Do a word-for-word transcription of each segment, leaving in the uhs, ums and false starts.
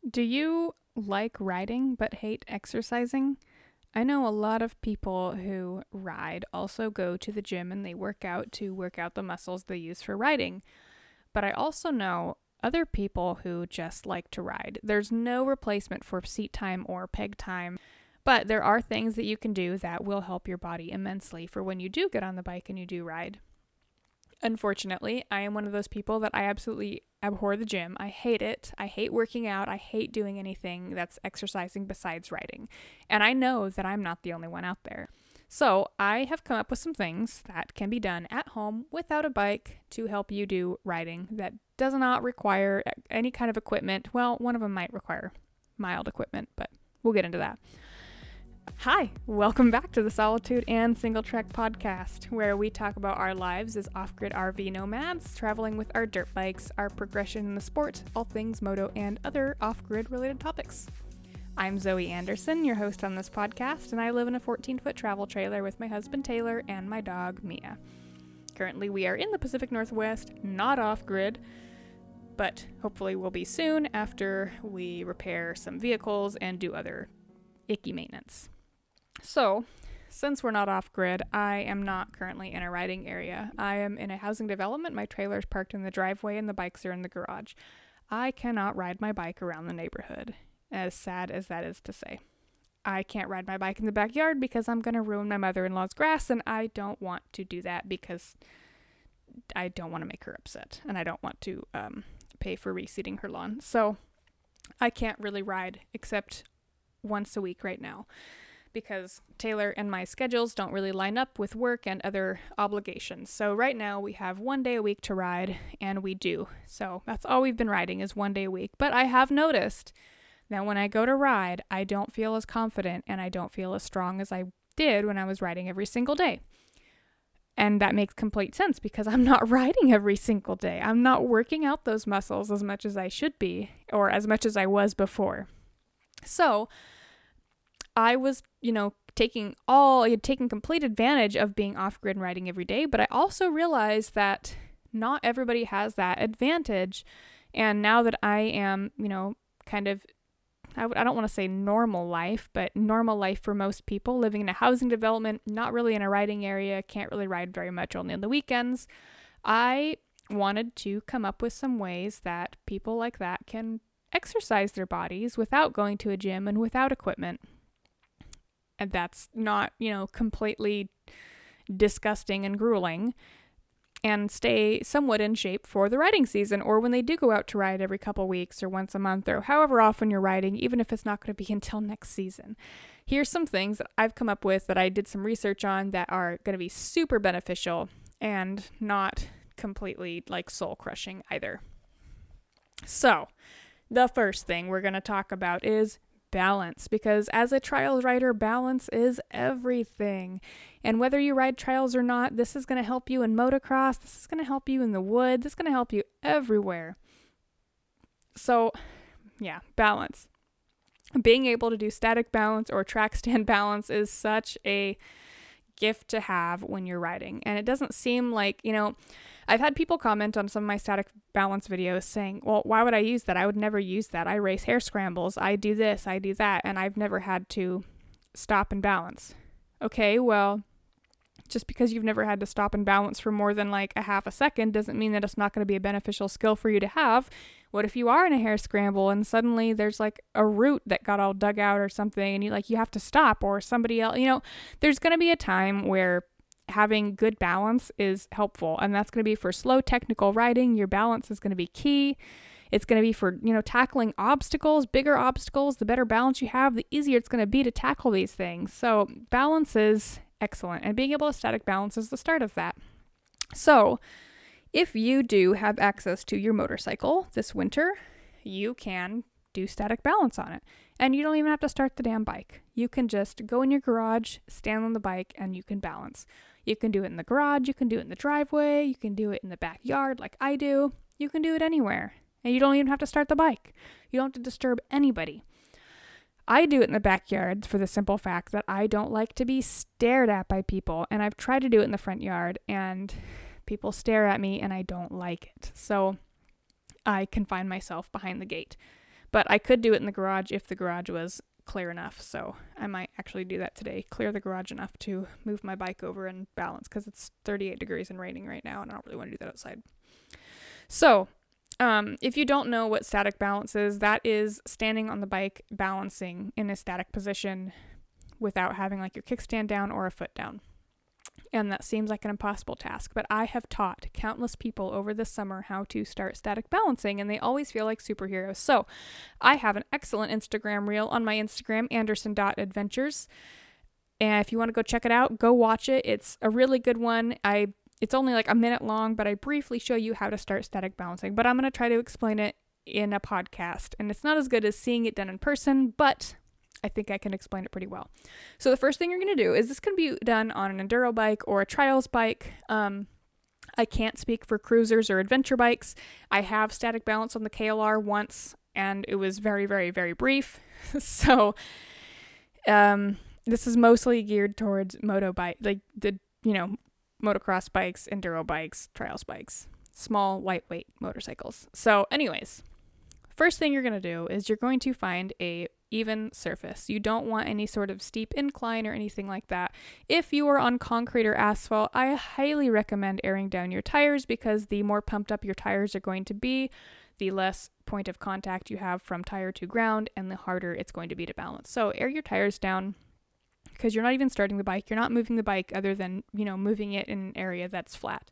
Do you like riding but hate exercising? I know a lot of people who ride also go to the gym and they work out to work out the muscles they use for riding. But I also know other people who just like to ride. There's no replacement for seat time or peg time, but there are things that you can do that will help your body immensely for when you do get on the bike and you do ride. Unfortunately, I am one of those people that I absolutely abhor the gym. I hate it. I hate working out. I hate doing anything that's exercising besides riding. And I know that I'm not the only one out there. So I have come up with some things that can be done at home without a bike to help you do riding that does not require any kind of equipment. Well, one of them might require mild equipment, but we'll get into that. Hi, welcome back to the Solitude and Single Trek podcast, where we talk about our lives as off-grid R V nomads, traveling with our dirt bikes, our progression in the sport, all things moto, and other off-grid related topics. I'm Zoe Anderson, your host on this podcast, and I live in a fourteen-foot travel trailer with my husband Taylor and my dog Mia. Currently, we are in the Pacific Northwest, not off-grid, but hopefully we'll be soon after we repair some vehicles and do other icky maintenance. So, since we're not off-grid, I am not currently in a riding area. I am in a housing development. My trailer's parked in the driveway and the bikes are in the garage. I cannot ride my bike around the neighborhood, as sad as that is to say. I can't ride my bike in the backyard because I'm going to ruin my mother-in-law's grass, and I don't want to do that because I don't want to make her upset, and I don't want to um, pay for reseeding her lawn. So, I can't really ride except once a week right now, because Taylor and my schedules don't really line up with work and other obligations. So right now we have one day a week to ride, and we do. So that's all we've been riding is one day a week. But I have noticed that when I go to ride, I don't feel as confident and I don't feel as strong as I did when I was riding every single day. And that makes complete sense because I'm not riding every single day. I'm not working out those muscles as much as I should be, or as much as I was before. So I was, you know, taking all, taking complete advantage of being off-grid and riding every day, but I also realized that not everybody has that advantage. And now that I am, you know, kind of, I w- I don't want to say normal life, but normal life for most people, living in a housing development, not really in a riding area, can't really ride very much, only on the weekends, I wanted to come up with some ways that people like that can exercise their bodies without going to a gym and without equipment. And that's not, you know, completely disgusting and grueling, and stay somewhat in shape for the riding season, or when they do go out to ride every couple weeks or once a month or however often you're riding, even if it's not going to be until next season. Here's some things that I've come up with that I did some research on that are going to be super beneficial and not completely like soul crushing either. So, the first thing we're going to talk about is balance, because as a trials rider, balance is everything. And whether you ride trials or not, this is going to help you in motocross, this is going to help you in the woods, this is going to help you everywhere. So, yeah, balance. Being able to do static balance or track stand balance is such a gift to have when you're riding. And it doesn't seem like, you know, I've had people comment on some of my static balance videos saying, well, why would I use that? I would never use that. I race hare scrambles. I do this, I do that, and I've never had to stop and balance. Okay, well, just because you've never had to stop and balance for more than like a half a second doesn't mean that it's not going to be a beneficial skill for you to have. What if you are in a hare scramble and suddenly there's like a root that got all dug out or something and you like you have to stop, or somebody else, you know, there's going to be a time where having good balance is helpful, and that's going to be for slow technical riding. Your balance is going to be key. It's going to be for, you know, tackling obstacles, bigger obstacles. The better balance you have, the easier it's going to be to tackle these things. So balance is excellent, and being able to static balance is the start of that. So if you do have access to your motorcycle this winter, you can do static balance on it. And you don't even have to start the damn bike. You can just go in your garage, stand on the bike, and you can balance. You can do it in the garage, you can do it in the driveway, you can do it in the backyard like I do. You can do it anywhere. And you don't even have to start the bike. You don't have to disturb anybody. I do it in the backyard for the simple fact that I don't like to be stared at by people. And I've tried to do it in the front yard, and people stare at me, and I don't like it. So I confine myself behind the gate. But I could do it in the garage if the garage was clear enough. So I might actually do that today. Clear the garage enough to move my bike over and balance, because it's thirty-eight degrees and raining right now and I don't really want to do that outside. So um, if you don't know what static balance is, that is standing on the bike balancing in a static position without having like your kickstand down or a foot down. And that seems like an impossible task, but I have taught countless people over the summer how to start static balancing, and they always feel like superheroes. So I have an excellent Instagram reel on my Instagram, anderson dot adventures. And if you want to go check it out, go watch it. It's a really good one. I It's only like a minute long, but I briefly show you how to start static balancing. But I'm going to try to explain it in a podcast. And it's not as good as seeing it done in person, but I think I can explain it pretty well. So the first thing you're going to do is, this can be done on an enduro bike or a trials bike. Um, I can't speak for cruisers or adventure bikes. I have static balance on the K L R once, and it was very, very, very brief. so um, this is mostly geared towards moto bike, like the, you know, motocross bikes, enduro bikes, trials bikes, small, lightweight motorcycles. So anyways, first thing you're going to do is you're going to find a even surface. You don't want any sort of steep incline or anything like that. If you are on concrete or asphalt, I highly recommend airing down your tires, because the more pumped up your tires are going to be, the less point of contact you have from tire to ground, and the harder it's going to be to balance. So air your tires down, because you're not even starting the bike. You're not moving the bike other than, you know, moving it in an area that's flat.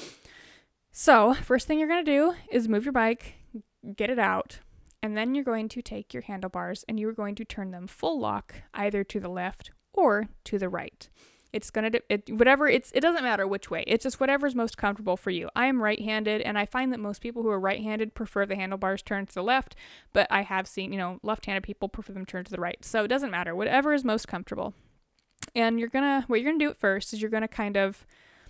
So first thing you're going to do is move your bike, get it out, and then you're going to take your handlebars and you're going to turn them full lock, either to the left or to the right. It's going to, it, whatever, it's, it doesn't matter which way. It's just whatever's most comfortable for you. I am right-handed, and I find that most people who are right-handed prefer the handlebars turned to the left, but I have seen, you know, left-handed people prefer them turned to the right. So it doesn't matter, whatever is most comfortable. And you're going to, what you're going to do at first is you're going to kind of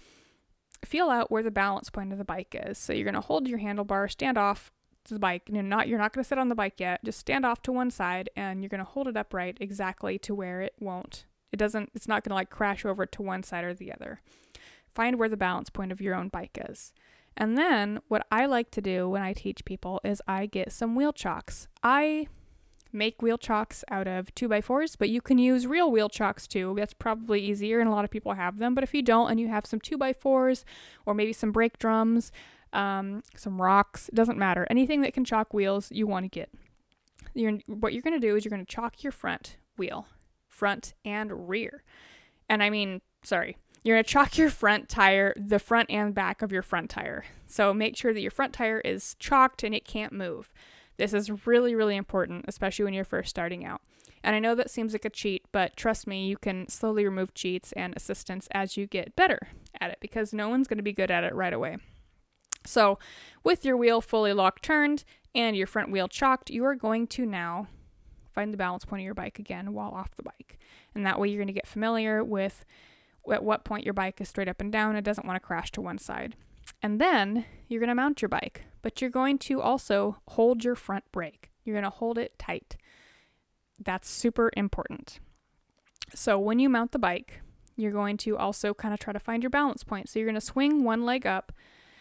feel out where the balance point of the bike is. So you're going to hold your handlebar, stand off to the bike. You're not, you're not going to sit on the bike yet. Just stand off to one side, and you're going to hold it upright exactly to where it won't, it doesn't, it's not going to like crash over to one side or the other. Find where the balance point of your own bike is. And then what I like to do when I teach people is I get some wheel chocks. I make wheel chocks out of two by fours, but you can use real wheel chocks too. That's probably easier, and a lot of people have them. But if you don't, and you have some two by fours, or maybe some brake drums, um, some rocks, it doesn't matter. Anything that can chalk wheels, you want to get. You're, what you're going to do is you're going to chalk your front wheel, front and rear. And I mean, sorry, you're going to chalk your front tire, the front and back of your front tire. So make sure that your front tire is chalked and it can't move. This is really, really important, especially when you're first starting out. And I know that seems like a cheat, but trust me, you can slowly remove cheats and assistance as you get better at it, because no one's going to be good at it right away. So with your wheel fully locked turned and your front wheel chalked, you are going to now find the balance point of your bike again while off the bike. And that way you're going to get familiar with at what point your bike is straight up and down. It doesn't want to crash to one side. And then you're going to mount your bike, but you're going to also hold your front brake. You're going to hold it tight. That's super important. So when you mount the bike, you're going to also kind of try to find your balance point. So you're going to swing one leg up,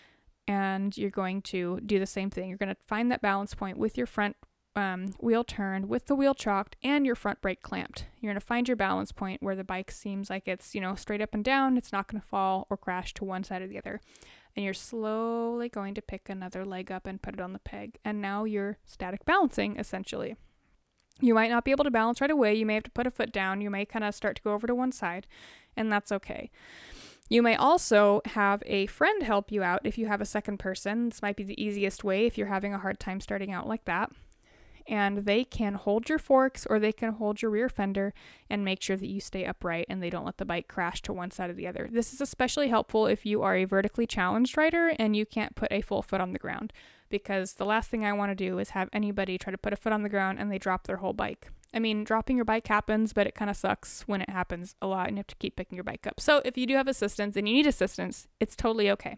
and you're going to do the same thing. You're going to find that balance point with your front um, wheel turned, with the wheel chalked, and your front brake clamped. You're going to find your balance point where the bike seems like it's, you know, straight up and down. It's not going to fall or crash to one side or the other. And you're slowly going to pick another leg up and put it on the peg. And now you're static balancing, essentially. You might not be able to balance right away. You may have to put a foot down. You may kind of start to go over to one side, and that's okay. You may also have a friend help you out if you have a second person. This might be the easiest way if you're having a hard time starting out like that. And they can hold your forks, or they can hold your rear fender and make sure that you stay upright and they don't let the bike crash to one side or the other. This is especially helpful if you are a vertically challenged rider and you can't put a full foot on the ground, because the last thing I want to do is have anybody try to put a foot on the ground and they drop their whole bike. I mean, dropping your bike happens, but it kind of sucks when it happens a lot and you have to keep picking your bike up. So if you do have assistance and you need assistance, it's totally okay.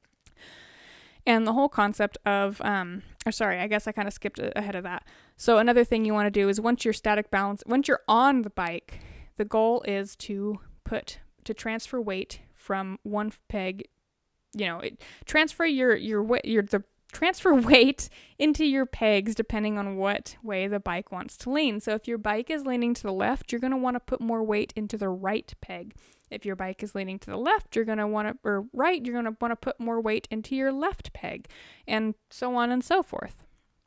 And the whole concept of, um, or sorry, I guess I kind of skipped ahead of that. So another thing you want to do is once you're static balance, once you're on the bike, the goal is to put, to transfer weight from one peg, you know, it, transfer your, your weight, your, the, transfer weight into your pegs depending on what way the bike wants to lean. So if your bike is leaning to the left, you're going to want to put more weight into the right peg. If your bike is leaning to the left, you're going to want to, or right, you're going to want to put more weight into your left peg, and so on and so forth.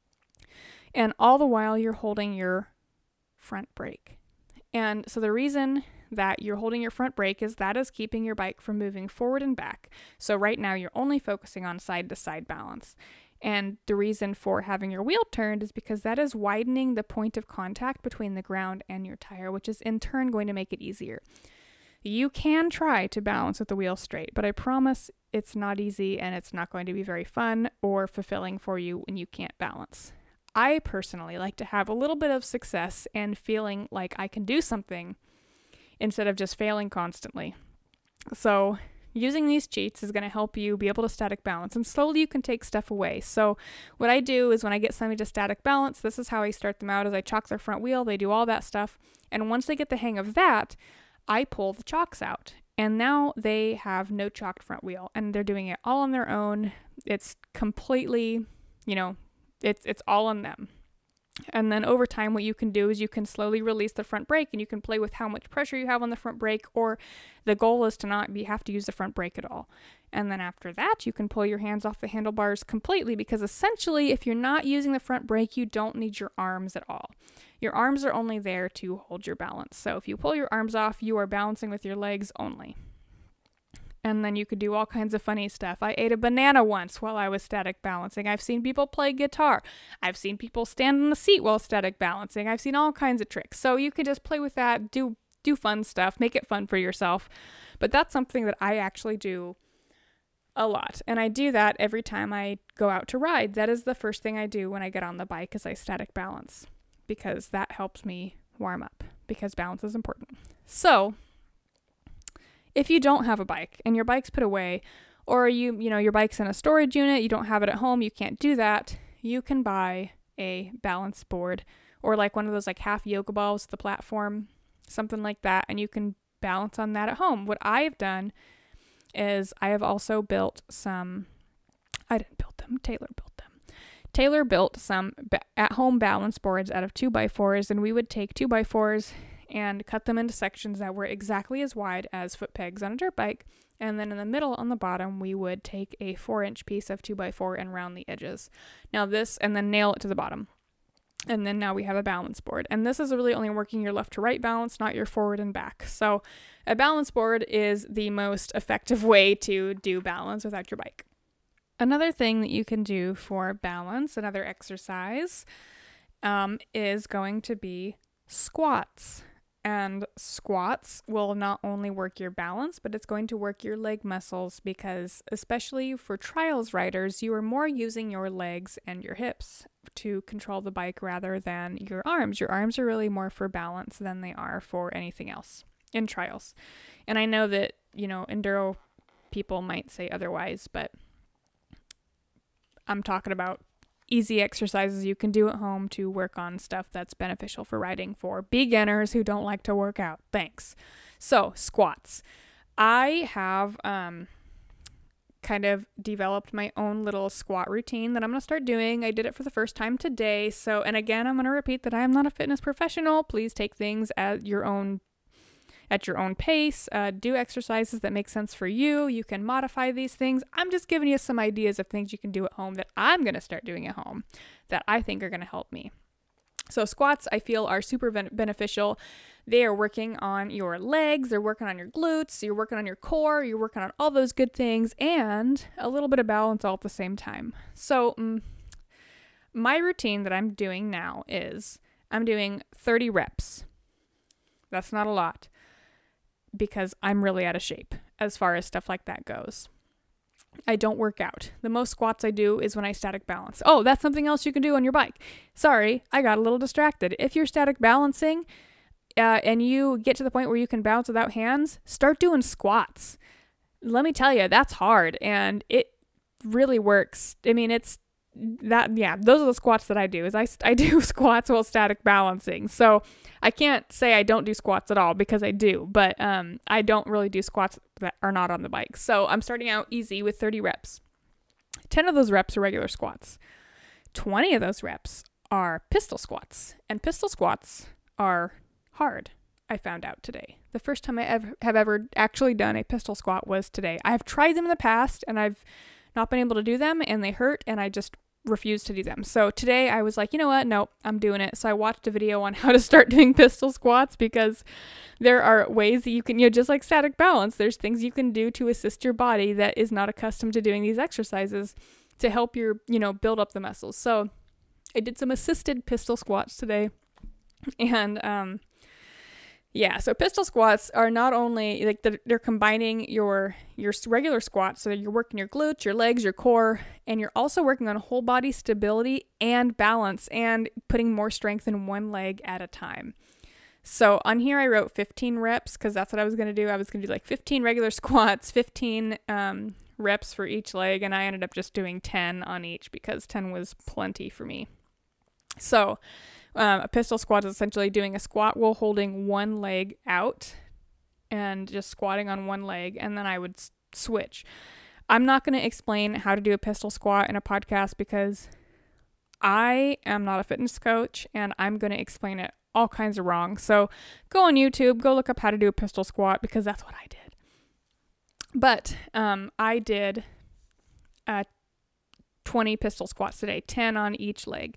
And all the while you're holding your front brake. And so the reason that you're holding your front brake is that is keeping your bike from moving forward and back. So right now you're only focusing on side to side balance. And the reason for having your wheel turned is because that is widening the point of contact between the ground and your tire, which is in turn going to make it easier. You can try to balance with the wheel straight, but I promise it's not easy and it's not going to be very fun or fulfilling for you when you can't balance. I personally like to have a little bit of success and feeling like I can do something instead of just failing constantly. So using these cheats is going to help you be able to static balance, and slowly you can take stuff away. So what I do is when I get somebody to static balance, this is how I start them out, is I chalk their front wheel, they do all that stuff. And once they get the hang of that, I pull the chocks out. And now they have no chalked front wheel and they're doing it all on their own. It's completely, you know, it's it's all on them. And then over time, what you can do is you can slowly release the front brake, and you can play with how much pressure you have on the front brake, or the goal is to not be have to use the front brake at all. And then after that, you can pull your hands off the handlebars completely, because essentially, if you're not using the front brake, you don't need your arms at all. Your arms are only there to hold your balance. So if you pull your arms off, you are balancing with your legs only. And then you could do all kinds of funny stuff. I ate a banana once while I was static balancing. I've seen people play guitar. I've seen people stand in the seat while static balancing. I've seen all kinds of tricks. So you could just play with that, do do fun stuff, make it fun for yourself. But that's something that I actually do a lot. And I do that every time I go out to ride. That is the first thing I do when I get on the bike, is I static balance, because that helps me warm up, because balance is important. So if you don't have a bike and your bike's put away, or you, you know, your bike's in a storage unit, you don't have it at home, you can't do that, you can buy a balance board, or like one of those like half yoga balls, the platform, something like that, and you can balance on that at home. What I have done is I have also built some, I didn't build them, Taylor built them. Taylor built some ba- at-home balance boards out of two by fours, and we would take two by fours and cut them into sections that were exactly as wide as foot pegs on a dirt bike. And then in the middle on the bottom, we would take a four inch piece of two by four and round the edges. Now this, and then nail it to the bottom. And then now we have a balance board. And this is really only working your left to right balance, not your forward and back. So a balance board is the most effective way to do balance without your bike. Another thing that you can do for balance, another exercise, um, is going to be squats. And squats will not only work your balance, but it's going to work your leg muscles, because especially for trials riders, you are more using your legs and your hips to control the bike rather than your arms. Your arms are really more for balance than they are for anything else in trials. And I know that, you know, enduro people might say otherwise, but I'm talking about easy exercises you can do at home to work on stuff that's beneficial for riding for beginners who don't like to work out. Thanks. So, squats. I have um, kind of developed my own little squat routine that I'm going to start doing. I did it for the first time today. So, and again, I'm going to repeat that I am not a fitness professional. Please take things at your own at your own pace. Uh, do exercises that make sense for you. You can modify these things. I'm just giving you some ideas of things you can do at home that I'm going to start doing at home that I think are going to help me. So squats, I feel, are super ben- beneficial. They are working on your legs. They're working on your glutes. You're working on your core. You're working on all those good things and a little bit of balance all at the same time. So um, my routine that I'm doing now is I'm doing thirty reps. That's not a lot, because I'm really out of shape as far as stuff like that goes. I don't work out. The most squats I do is when I static balance. Oh, that's something else you can do on your bike. Sorry, I got a little distracted. If you're static balancing uh, and you get to the point where you can balance without hands, start doing squats. Let me tell you, that's hard, and it really works. I mean, it's that, yeah, those are the squats that I do, is I, I do squats while static balancing. So I can't say I don't do squats at all, because I do, but um, I don't really do squats that are not on the bike. So I'm starting out easy with thirty reps. ten of those reps are regular squats. twenty of those reps are pistol squats. And pistol squats are hard, I found out today. The first time I ever have ever actually done a pistol squat was today. I have tried them in the past and I've not been able to do them, and they hurt, and I just refuse to do them. So today I was like, you know what? No, I'm doing it. So I watched a video on how to start doing pistol squats, because there are ways that you can, you know, just like static balance, there's things you can do to assist your body that is not accustomed to doing these exercises to help your, you know, build up the muscles. So I did some assisted pistol squats today. And, um, yeah, so pistol squats are not only like the, they're combining your your regular squats, so you're working your glutes, your legs, your core, and you're also working on whole body stability and balance and putting more strength in one leg at a time. So on here I wrote fifteen reps because that's what I was going to do. I was going to do like fifteen regular squats, fifteen um, reps for each leg, and I ended up just doing ten on each because ten was plenty for me. So Um, a pistol squat is essentially doing a squat while holding one leg out and just squatting on one leg, and then I would s- switch. I'm not going to explain how to do a pistol squat in a podcast because I am not a fitness coach and I'm going to explain it all kinds of wrong. So go on YouTube, go look up how to do a pistol squat because that's what I did. But um, I did uh, twenty pistol squats today, ten on each leg.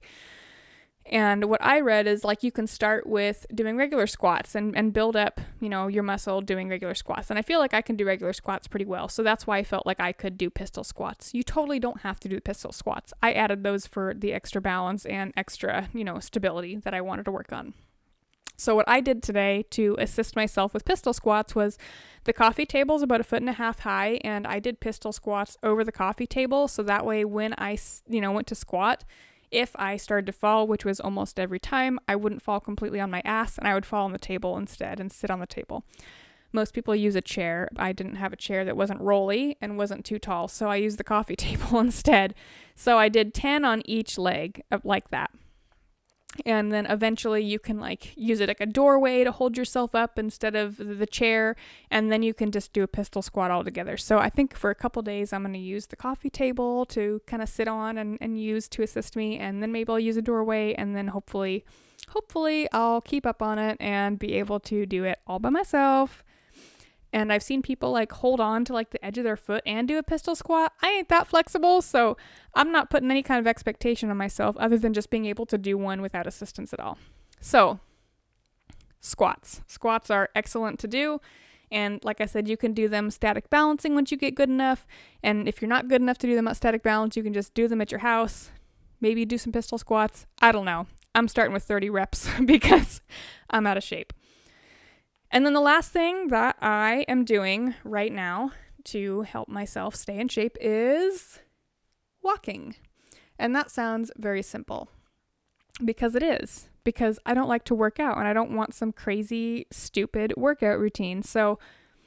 And what I read is like you can start with doing regular squats and, and build up, you know, your muscle doing regular squats. And I feel like I can do regular squats pretty well. So that's why I felt like I could do pistol squats. You totally don't have to do the pistol squats. I added those for the extra balance and extra, you know, stability that I wanted to work on. So what I did today to assist myself with pistol squats was the coffee table is about a foot and a half high, and I did pistol squats over the coffee table. So that way when I, you know, went to squat, if I started to fall, which was almost every time, I wouldn't fall completely on my ass and I would fall on the table instead and sit on the table. Most people use a chair. I didn't have a chair that wasn't rolly and wasn't too tall, so I used the coffee table instead. So I did ten on each leg like that. And then eventually you can like use it like a doorway to hold yourself up instead of the chair. And then you can just do a pistol squat all together. So I think for a couple days, I'm going to use the coffee table to kind of sit on and, and use to assist me. And then maybe I'll use a doorway, and then hopefully, hopefully I'll keep up on it and be able to do it all by myself. And I've seen people like hold on to like the edge of their foot and do a pistol squat. I ain't that flexible, so I'm not putting any kind of expectation on myself other than just being able to do one without assistance at all. So squats. Squats are excellent to do. And like I said, you can do them static balancing once you get good enough. And if you're not good enough to do them at static balance, you can just do them at your house. Maybe do some pistol squats. I don't know. I'm starting with thirty reps because I'm out of shape. And then the last thing that I am doing right now to help myself stay in shape is walking. And that sounds very simple because it is, because I don't like to work out and I don't want some crazy, stupid workout routine. So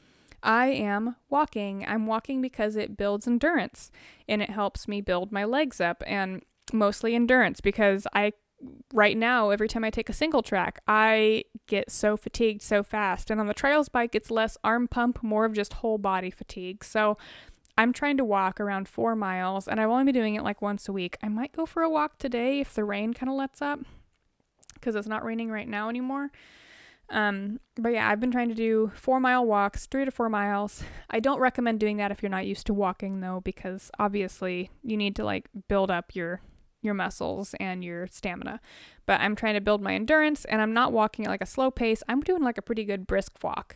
I am walking. I'm walking because it builds endurance and it helps me build my legs up, and mostly endurance because I right now, every time I take a single track, I get so fatigued so fast. And on the trials bike, it's less arm pump, more of just whole body fatigue. So I'm trying to walk around four miles and I've only been doing it like once a week. I might go for a walk today if the rain kind of lets up because it's not raining right now anymore. Um, but yeah, I've been trying to do four mile walks, three to four miles. I don't recommend doing that if you're not used to walking though, because obviously you need to like build up your your muscles and your stamina. But I'm trying to build my endurance, and I'm not walking at like a slow pace. I'm doing like a pretty good brisk walk.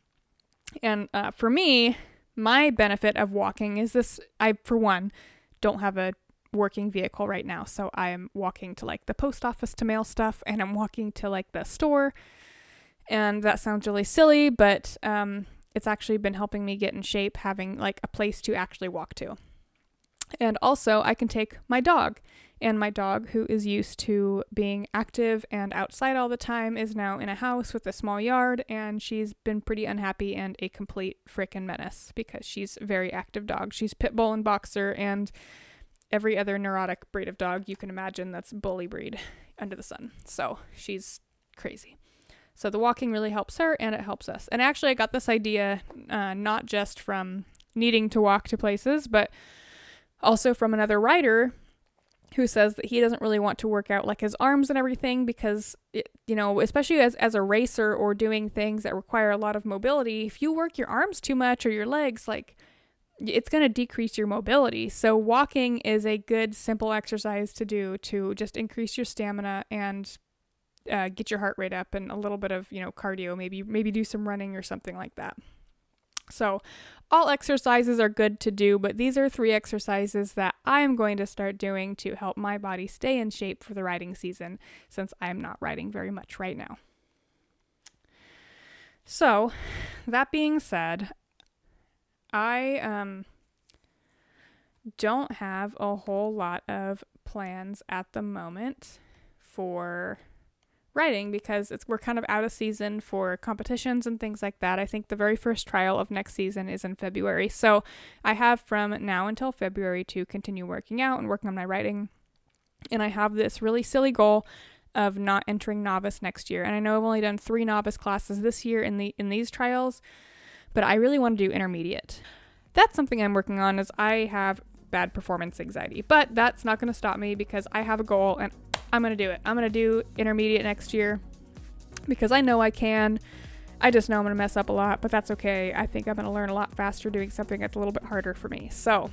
And uh, for me, my benefit of walking is this: I, for one, don't have a working vehicle right now. So I am walking to like the post office to mail stuff, and I'm walking to like the store. And that sounds really silly, but um, it's actually been helping me get in shape, having like a place to actually walk to. And also I can take my dog, and my dog, who is used to being active and outside all the time, is now in a house with a small yard, and she's been pretty unhappy and a complete frickin' menace because she's a very active dog. She's pit bull and boxer and every other neurotic breed of dog you can imagine that's bully breed under the sun. So she's crazy. So the walking really helps her and it helps us. And actually I got this idea uh, not just from needing to walk to places, but Also from another writer who says that he doesn't really want to work out like his arms and everything because, it, you know, especially as, as a racer or doing things that require a lot of mobility, if you work your arms too much or your legs, like, it's going to decrease your mobility. So walking is a good, simple exercise to do to just increase your stamina and uh, get your heart rate up, and a little bit of, you know, cardio, maybe, maybe do some running or something like that. So all exercises are good to do, but these are three exercises that I am going to start doing to help my body stay in shape for the riding season, since I'm not riding very much right now. So that being said, I um don't have a whole lot of plans at the moment for riding because it's we're kind of out of season for competitions and things like that. I think the very first trial of next season is in February. So I have from now until February to continue working out and working on my riding. And I have this really silly goal of not entering novice next year. And I know I've only done three novice classes this year in the in these trials, but I really want to do intermediate. That's something I'm working on, as I have bad performance anxiety. But that's not going to stop me because I have a goal and I'm going to do it. I'm going to do intermediate next year because I know I can. I just know I'm going to mess up a lot, but that's okay. I think I'm going to learn a lot faster doing something that's a little bit harder for me. So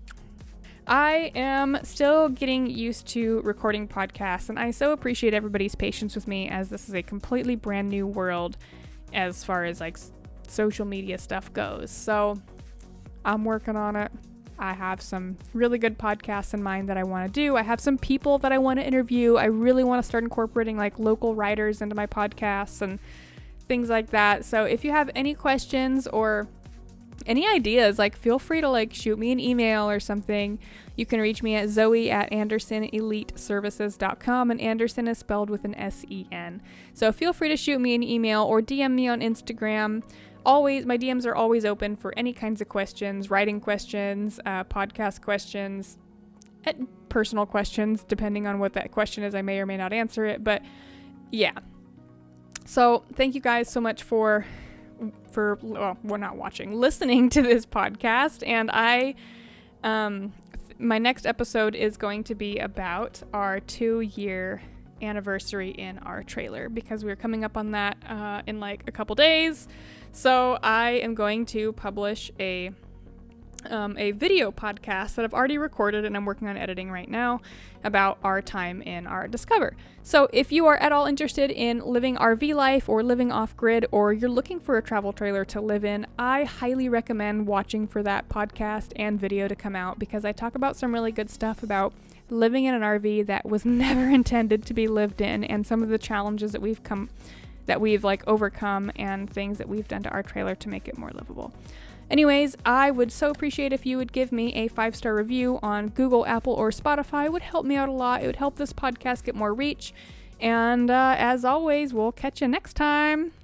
I am still getting used to recording podcasts, and I so appreciate everybody's patience with me, as this is a completely brand new world as far as like social media stuff goes. So I'm working on it. I have some really good podcasts in mind that I want to do. I have some people that I want to interview. I really want to start incorporating like local writers into my podcasts and things like that. So if you have any questions or any ideas, like feel free to like shoot me an email or something. You can reach me at Zoe at Anderson Elite Services dot com, and Anderson is spelled with an S E N. So feel free to shoot me an email or D M me on Instagram. Always, my D Ms are always open for any kinds of questions, writing questions, uh, podcast questions, personal questions. Depending on what that question is, I may or may not answer it. But yeah. So thank you guys so much for for well, we're not watching, listening to this podcast. And I, um, th- my next episode is going to be about our two-year anniversary in our trailer, because we're coming up on that uh, in like a couple days. So I am going to publish a um, a video podcast that I've already recorded and I'm working on editing right now about our time in our Discover. So if you are at all interested in living R V life or living off-grid, or you're looking for a travel trailer to live in, I highly recommend watching for that podcast and video to come out, because I talk about some really good stuff about living in an R V that was never intended to be lived in, and some of the challenges that we've come that we've like overcome and things that we've done to our trailer to make it more livable. Anyways, I would so appreciate if you would give me a five-star review on Google, Apple, or Spotify. It would help me out a lot. It would help this podcast get more reach. And uh, as always, we'll catch you next time.